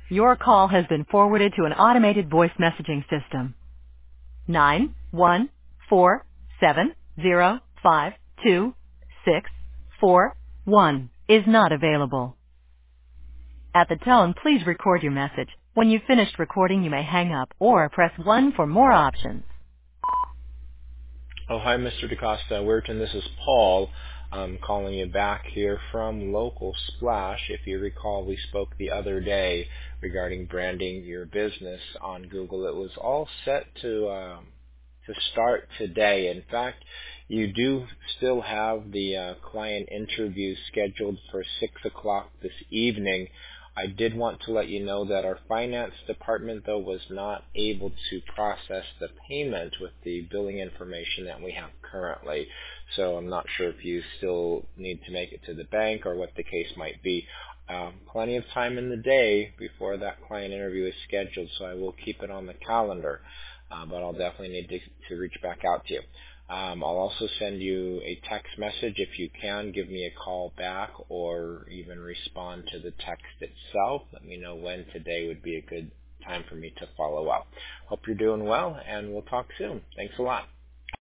Your call has been forwarded to an automated voice messaging system. 91470526441 is not available. At the tone, please record your message. When you've finished recording, you may hang up or press 1 for more options. Oh, hi, Mr. DaCosta. Weirton, this is Paul. I'm calling you back here from Local Splash. If you recall, we spoke the other day regarding branding your business on Google. It was all set to start today. In fact, you do still have the client interview scheduled for 6 o'clock this evening. I did want to let you know that our finance department, though, was not able to process the payment with the billing information that we have currently. So I'm not sure if you still need to make it to the bank or what the case might be. Plenty of time in the day before that client interview is scheduled, so I will keep it on the calendar. But I'll definitely need to reach back out to you. I'll also send you a text message. If you can, give me a call back or even respond to the text itself. Let me know when today would be a good time for me to follow up. Hope you're doing well, and we'll talk soon. Thanks a lot.